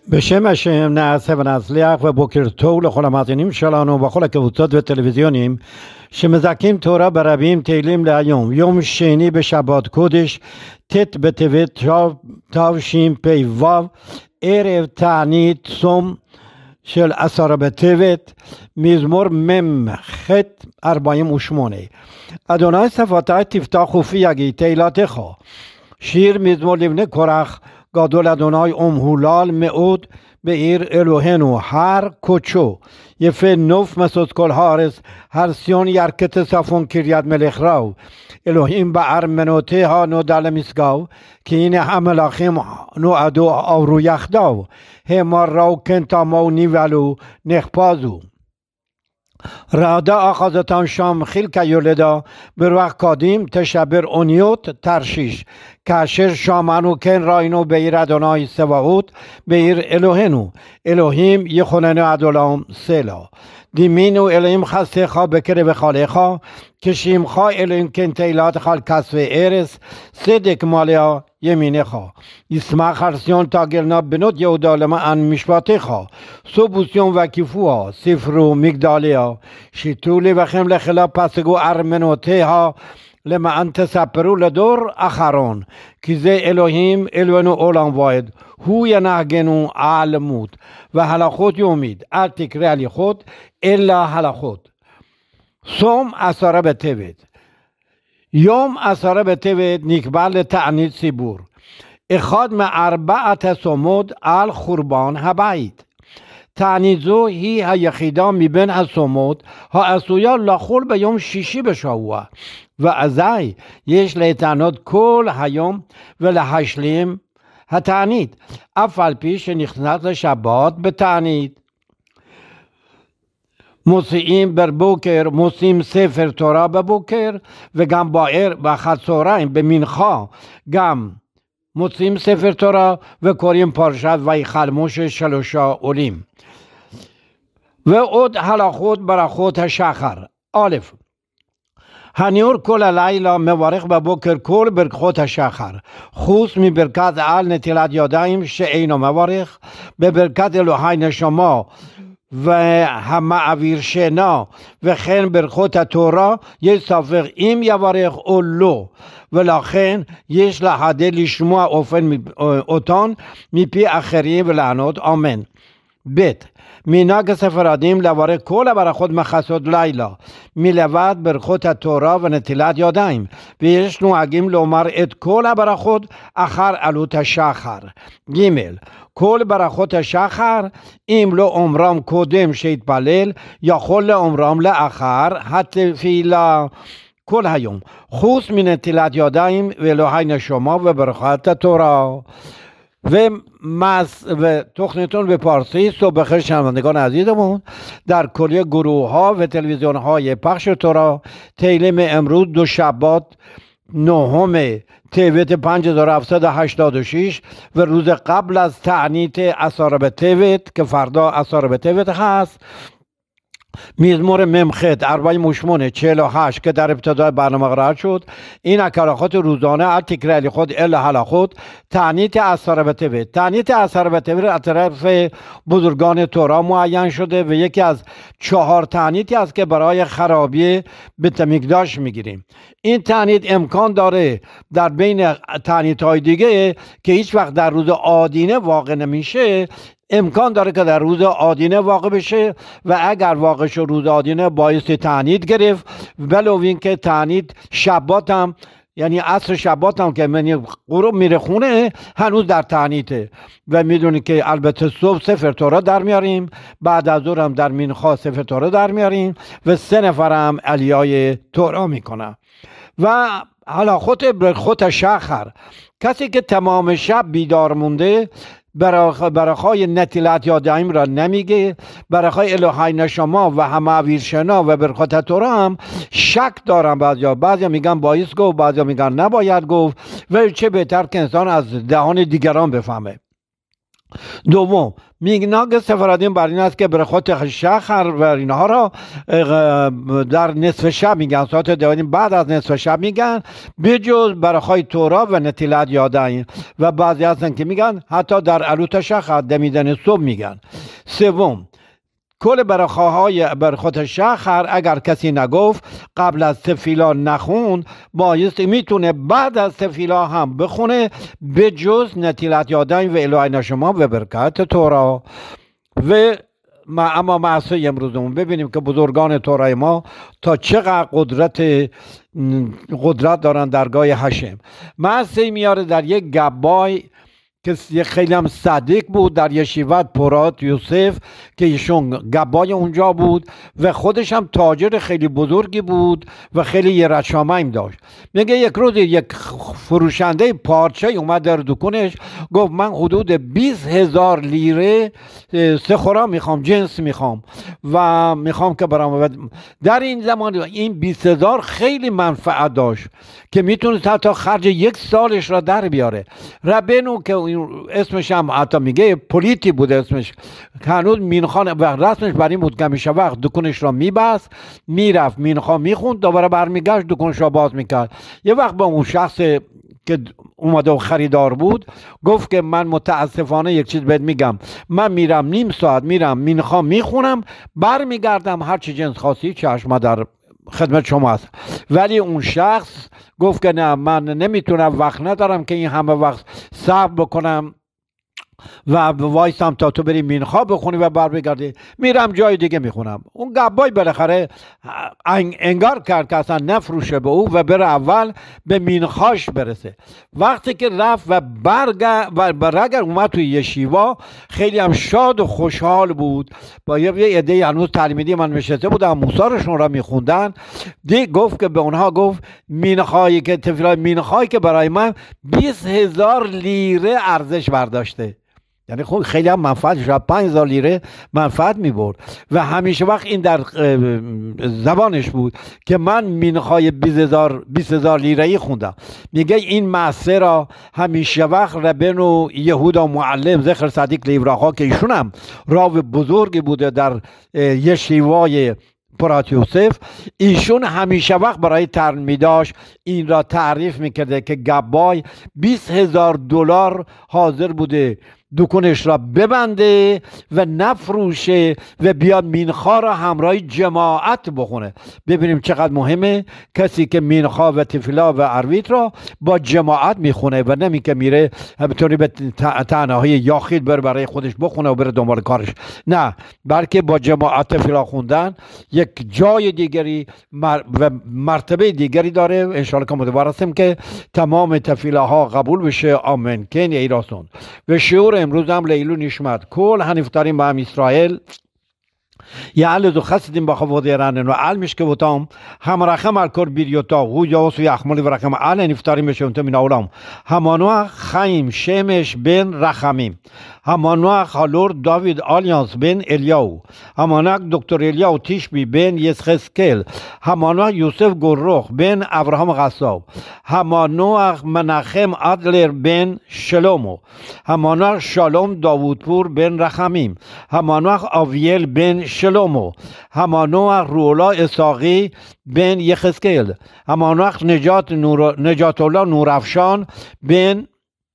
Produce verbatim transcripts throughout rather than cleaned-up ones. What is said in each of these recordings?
בשם השם נעשה ונצליח ובוקר טוב לכל המאזינים שלנו בכל הקבוצות וטלוויזיונים שמזכים תורה ברבים תהילים להיום, יום שני בשבת קודש ט' בטבת תשפ"ו, ערב תענית צום של עשרה בטבת, מזמור מ"ח ארבעים ושמונה. אדוני שפתי תפתח ופי יגיד תהילתך. שיר מזמור לבני קורח. גדול אדוני ומהולל מאוד בעיר אלוהינו, הר קודשו. יפה נוף משוש כל הארץ, הר ציון ירכתי צפון קריית מלך ראו. אלוהים בארמנותיה נודע למשגב, כי הנה המלאכים נועדו עברו יחדיו. הם ראו כן תמו נבהלו נחפזו. רעדה אחזתם שם חילקה יולדה, ברוח קדים תשבר אוניות תרשיש. כאשר שמענו כן ראינו בעיר אדוני צבאות, בעיר אלוהינו. אלוהים יכוננו עד עולם סלה. דימינו אלוהים חסדך בקרב חייליך, כשמך אלוהים כן תהילתך על כספי ארץ, צדק מלא ימינך. ישמח הר ציון תגלנה בנות יהודה למען משפטך. סובו ציון וקיפוה, ספרו מגדליה. שיתו לבכם לחילה פסגו ארמנותיה, למען תספרו לדור אחרון. כי זה אלוהים אלוהינו עולם ועד, הוא ינהגנו על מות. והלכות יומית, אל תקרא הליכות אלא הלכות. צום עשרה בטבת. יום עשרה בטבת נקבע לתענית ציבור, אחד מארבעת הצומות על חורבן הבית. תענית זו היא היחידה מבין הצומות העשויה לחול ביום שישי בשבוע, ואזי יש להתענות כל היום ולהשלים התענית, אף על פי שנכנס לשבת בתענית. מוציאים בבוקר, מוציאים ספר תורה בבוקר, וגם בערב בחצהריים במנחה גם מוציאים ספר תורה וקוראים פרשת ויחל משה שלושה עולים. ועוד הלכות ברכות השחר. א', הניעור כל הלילה מברך בבוקר כל ברכות השחר, חוץ מברכת על נטילת ידיים שאינו מברך. בברכת אלוהי נשמה והמעביר שינה וכן ברכות התורה יש ספק אם יברך או לא, ולכן יש להדל לשמוע אופן אותן מפי אחרים ולענות אמן. ב', מנהג הספרדים לברך כל הברכות מחסות לילה מלבד ברכות התורה ונטילת ידיים, ויש נוהגים לומר את כל הברכות אחר עלות השחר. ג', כל ברכות השחר אם לא אומרם קודם שהתפלל, יכול לאומרם לאחר התפילה כל היום, חוץ מנטילת ידיים ואלוהי נשמה וברכת התורה. ומס و تخنتون به پارسی صبح خیر شنوندگان عزیزمون، در کلیه گروه ها و تلویزیون های پخش تورا تیلم امروز دو شبات نهم تبت پنج هزار و هفتصد و هشتاد و شش و روز قبل از تعنیت عصاره به تبت که فردا عصاره به تبت هست، مزمور ممخ اربعین و شمانه چهل و هشت که در ابتدای برنامه قرار شد. این اکراخات روزانه ال تکراری خود الا حلقات تعنیت عصاره به تبت. تعنیت عصاره به تبت از طرف بزرگان تورا معین شده و یکی از چهار تعنیتی است که برای خرابی بیت المقدس میگیریم. این تعنیت امکان داره در بین تعنیت های دیگه که هیچ وقت در روز آدینه واقع نمیشه، امکان داره که در روز آدینه واقع بشه و اگر واقع شد روز آدینه باعث تعنیت گرفت، ولو این که تعنیت شبات هم یعنی عصر شبات هم که من غروب میره خونه هنوز در تعنیته و میدونی که البته صبح سفر تورا در میاریم، بعد از ظهر هم در مینخا سفر تورا در میاریم و سه نفر هم علیای تورا میکنن. و حالا خود بרכות شخر، کسی که تمام شب بیدار مونده برخای نتیلت یادیم را نمیگه، برخای الهی نشما و هماویر شنا و برخات تورا هم شک دارن. بعضیا بعضیا میگن باید گفت، بعضیا میگن نباید گفت و چه بهتر که انسان از دهان دیگران بفهمه. دوم، میگناگ سفرادین بر این است که برخوت شخر و اینها را در نصف شب میگن، ساعت دوانیم بعد از نصف شب میگن، بجز برخوای تورا و نتیلت یادن، و بعضی هستن که میگن حتی در علوت شخر دمیدن صبح میگن. سوم، کل برخواهای برخوت شخر اگر کسی نگفت قبل از تفیلا نخون، بایستی میتونه بعد از تفیلا هم بخونه، به جز نتیلت یادن و الهی نشما و برکت تورا. و ما اما معصی امروزمون ببینیم که بزرگان تورای ما تا چقدر قدرت قدرت دارن درگاه هشم. معصی میاره در یک گبای که خیلی هم صدیق بود، در یشیوت پرات یوسف که ایشون گبای اونجا بود و خودش هم تاجر خیلی بزرگی بود و خیلی یرشامیم داشت. میگه یک روز یک فروشنده پارچه اومد در دکونش، گفت من حدود بیست هزار لیره سخورا میخوام، جنس میخوام و میخوام که برام. در این زمان این بیست هزار خیلی منفعت داشت که میتونست حتی خرج یک سالش را در بیاره. ربنو که اسمش هم حتی میگه پولیتی بود اسمش، هنوز مینخان و رسمش بر این بود که همیشه وقت دکونش را میبست، میرفت مینخان میخوند، دوباره برمیگشت دکونش را باز میکرد. یه وقت با اون شخص که اومده و خریدار بود گفت که من متاسفانه یک چیز بهت میگم، من میرم نیم ساعت میرم مینخان میخونم، برمیگردم هر چی جنس خاصی چشم در خدمت شما است. ولی اون شخص گفت که نه، من نمیتونم، وقت ندارم که این همه وقت صبر بکنم و وایسم تا تو بری مینخا بخونی و بر بگردی، میرم جای دیگه میخونم. اون گبای بالاخره انگار کرد که اصلا نفروشه به او و بره اول به مینخاش برسه. وقتی که رفت و برگ و برگر اومد توی یشیوا، خیلی هم شاد و خوشحال بود. با یه عده هنوز تعلیمیدی من نشسته بودم موسارشون را میخوندن، دی گفت که به اونها گفت مینخایی که تفیلای مینخایی که برای من بیست هزار لیره ارزش برداشته. یعنی خب خیلی هم منفعت شد، پنج هزار لیره منفعت می برد و همیشه وقت این در زبانش بود که من مینخای بیست هزار لیره ای خوندم. میگه این معصه را همیشه وقت ربن و یهودا معلم زخر صدیق لیوراها که ایشون هم راو بزرگی بوده در یشیوای پرات یوسف، ایشون همیشه وقت برای ترمیداش این را تعریف میکرده که گبای بیست هزار دلار حاضر بوده دکونش را ببنده و نفروشه و بیاد مینخا را همراه جماعت بخونه. ببینیم چقدر مهمه کسی که مینخا و تفیلا و عرویت را با جماعت میخونه و نمی که میره همینطوری به تنهایی یاخید بره برای خودش بخونه و بره دنبال کارش، نه، بلکه با جماعت تفیلا خوندن یک جای دیگری و مرتبه دیگری داره. انشاءالله که مدبر هستیم که تمام تفیلاها قبول بشه. آمین. کن ای راسون. و شعور امروز هم لیلو نشمت کل هنفتاریم با هم اسرائیل یعلزو خسدیم با خفوضی رنن و علمش که بودم هم رقم الکر بیریوتا و یاوس و یخمالی و رقم عل نفتاریم بشه من اولام همانوه خیم شمش بن رخمیم، همانوه خالور داوید آلیانس بن الیاو، همانوه دکتر الیاو تیشبی بن یسخسکل، همانوه یوسف گروخ بن ابراهام غصاب، همانوه منخم ادلر بن شلومو، همانوه شالوم داوودپور بن رخمیم، همانوه آویل بن شلومو، همانوه رولا اساقی بن یخسکل، همانوه نجات نور نجات الله نورافشان بن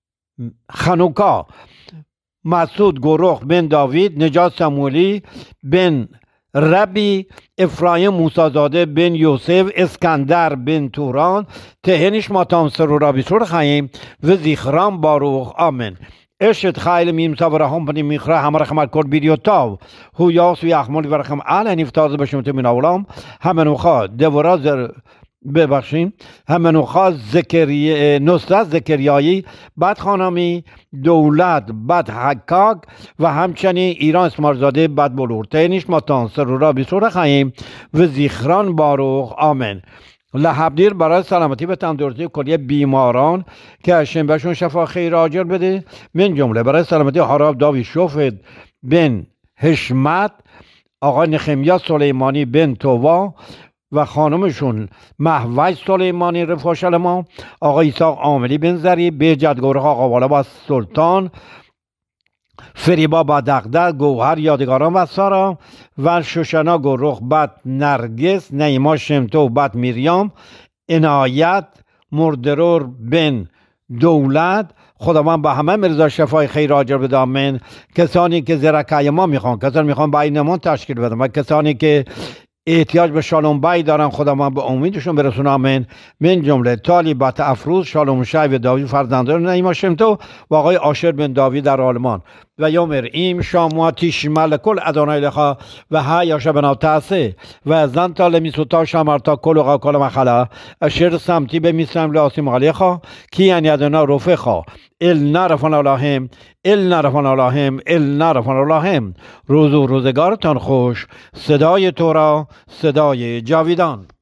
خنوکا، مسعود گروخ بن داوید، نجات سمولی بن ربی، افرایم موسازاده بن یوسف، اسکندر بن توران، تهنش ماتام سرورا بیسور خییم و زیخرام باروخ. آمین. اشت خیل میم سابره هم بنی میخره همه رخم الکل بیریوتاو هو یاس و یخمالی و رخم علی نفتاز بشمت من اولام همه نوخا دورا زر ببخشیم همه نوخا ذکری نصرت ذکریایی، بعد خانمی دولت، بعد حکاک و همچنین ایران اسمارزاده، بعد بلورتینش ماتان سرورا بیسور خییم و زیخران باروخ. آمین. لحبدیر برای سلامتی و تندرستی کلیه بیماران که هشم بهشون شفا خیر آجر بده، من جمله برای سلامتی حراب داوی شفت بن حشمت، آقای نخمیا سلیمانی بن تووا و خانمشون محوج سلیمانی رفا شلما، آقای ایساق عاملی بن زری، به جدگوره آقا والا با سلطان فریبا با دغدغ، گوهر یادگاران و سارا و شوشنا گو رخ بد نرگس، نیما شمتو بد میریام، عنایت مردرور بن دولت. خداوند با همه مرزا شفای خیر آجر بده آمین. کسانی که زرکای ما میخوان، کسانی میخوان بینمون تشکیل بدن و کسانی که احتیاج به شالوم بای دارن، خداوند به امیدشون برسون آمین. من جمله طالبات افروز، شالوم شای و داوید فرزندان نیما شمتو و آقای آشر بن داوید در آلمان و یومر ایم شاموا تیشمل کل ادانای لخا و ها یاشا بنا تاسه و زن تا لمیسوتا شامرتا کل و کل مخلا اشر سمتی به میسلم لاسی مغلیخا کی یعنی ادنا رفخا ال نرفان اللهم ال نرفان اللهم ال نرفان اللهم. روز و روزگارتان خوش. صدای تو را صدای جاویدان.